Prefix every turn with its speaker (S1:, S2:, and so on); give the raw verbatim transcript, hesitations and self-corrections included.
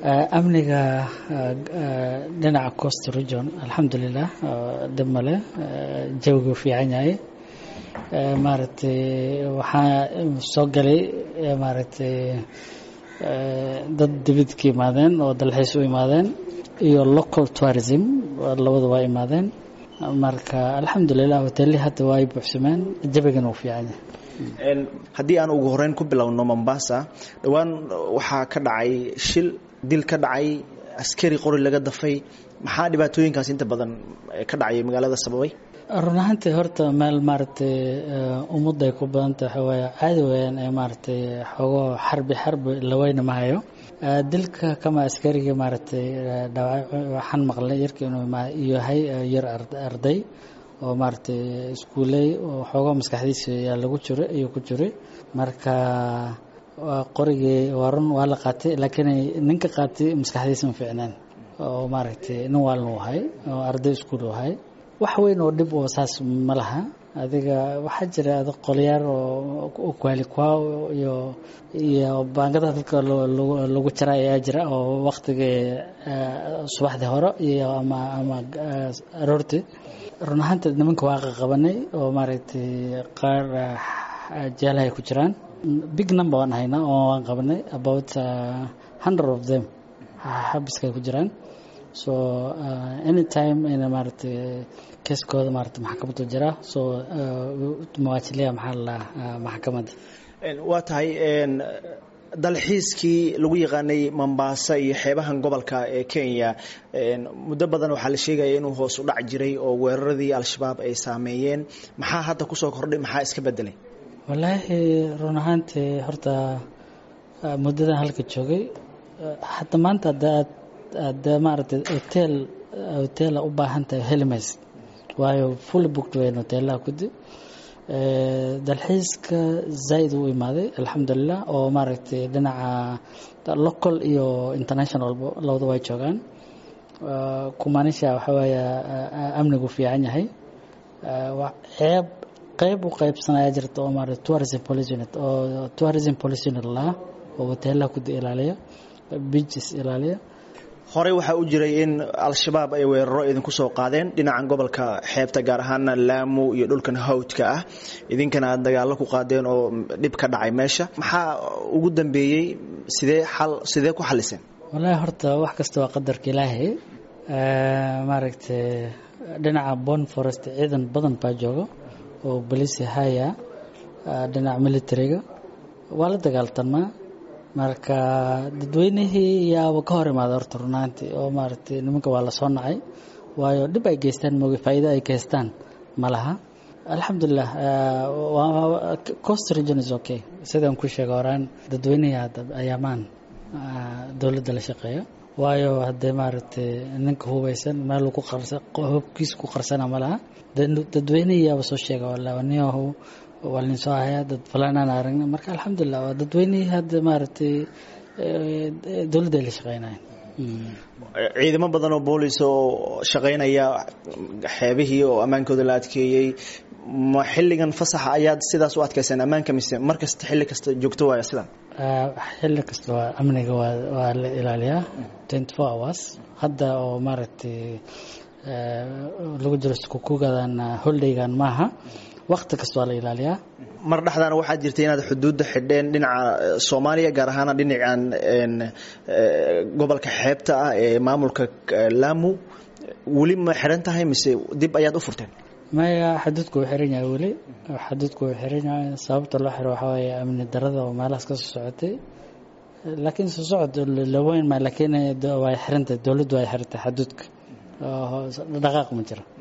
S1: amniga dhinaca coast region alxamdulilah dib male jawigu fiican yahay maaragtay waxaa soo galay maaragtay dad dibad ka imaadeen oo dalxiis u imaadeen iyo local tourism labada waa imaadeen marka alxamdulilah hoteelihii hadda waa ay buuxsameen jawigana uu fiican yahay
S2: haddii aan ugu horeyn ku bilowno Mombasa dhawaan waxaa ka dhacay shil dil ka dhacay askari qori laga dafay maxaa dhibaatooyinkaas inta badan ka dhacay magaalada sababay
S1: run ahaantii horta meel maaragtay ummadda ay ku badan tahay waa caadi weeyaan ee maaragtay xogo xarbi xarbi la weyna ma hayo dilka kama askariga maaragtay waxaan maqlay yarkii inuu yahay yar arday oo maaragtay iskuulay oo xogo maskaxdiisa ayaa lagu jiray iyo ku jiray marka qorigii waran waa la qaatay laakiin ninka qaatay maskaxdiisa ma fiicnaan oo maaragtay nin waa loo hay oo arday iskuul u hay wax weyn oo dib oo saas ma laha adiga waxa jira aad qoliyaar oo kwali kwa iyo iyo baangada dadka lagu jiray ayaa jira oo waqtiga subaxdii hore iyo ama ama aroortii run ahaantii nimanka waa qabanay oo maaragtay qaar jeelay ku jiraan big number aan hayna oo aan qabanay about uh, hundred of them habiska ku jiraan so uh, anytime in maaragtay keeskooda maaragtay maxkamadda jira so muwaajiliya maxaa la maxkamadda
S2: waa tahay dalxiiskii lagu yaqaanay Mombasa iyo xeebahan gobolka ee Kenya muddo badan waxaa la sheegay inuu hoos u dhac jiray oo weeraradii al-shabaab ay saameeyeen maxaa hadda ku soo kordhay maxaa iska bedelay
S1: wallaahi run ahaantii horta muddadan halka joogay hadda maanta hadda maaragtay hotel hotel u baahan tahay helmays waayo full booked weyn hoteelaha kudi dalxiiska zaid u imaaday alxamdulilah oo maaragtay dhinaca local iyo international labada way joogaan kumaanisha waxa weeye amnigu fiican yahay ceeb qayb u qaybsanaya jirta oo maaragtay tourism police unit oo tourism police unit la oo hoteelaha ku ilaaliya beaches ilaaliya
S2: hore waxa uu jiray in al-shabaab ay weeraro idinku soo qaadeen dhinacan gobolka xeebta gaar ahaan Lamu iyo dhulkan hawdka ah idinkana aad dagaal ku qaadeen oo dib ka dhacay meesha maxaa ugu dambeeyay sidee xal sidee ku xaliseen
S1: wallahi horta wax kasta waa qadarka Ilaahay ee maaragtay dhinaca Bon Forest ciidan badan baa jooga oo police haya dhinaca militariga waa la dagaaltamaa marka dadweynihii yaa ka hor imaada horta runaantii oo maaragtay nimanka waa la soo nacay waayo dib ay geystaan mooga faa'iido ay geystaan malaha alxamdulilah coast region is okay sidaan ku sheegay horaan dadweynaha ayaamaan dawladda la shaqeeyo waayo hadda maaragtay ninka hubaysan meel ku qarsan hubkiis ku qarsana malaha dadweynaha yaa soo sheegay walaaniyahu walin soo haya dad falaanaan aragna marka alxamdulilah dadweynaha hadda maaragtay dawladda la shaqeynayaan
S2: ciidamo badan oo booliis oo shaqeynaya xeebihii oo amaankooda la adkeeyay ma xilligan fasaxa ayaad sidaas u adkaysan amaanka mise markasta xilli kasta joogto waaya sidan
S1: xilli kasta waa amniga waa waa la ilaaliyaa twenty-four hours hadda oo maaragtay lagu jiro isku kugadan holidaygan maaha waqti kasta waa la ilaaliyaa
S2: mar dhaxdana waxaa jirtay inaad xuduudda xidheen dhinaca Soomaaliya gaar ahaan dhinacan gobolka xeebta ah ee maamulka Lamu wali ma xiran tahay mise dib ayaad u furteen
S1: maya xuduudku xiran yahay wali xuduudku xiran yahay sababta loo xiro waxa weeye amni darada oo meelahaas ka soo socotay laakiin soo socod la weyn ma laakiin way xirantay dawladdu way xirtay xuduudka dhaqaaq ma jiro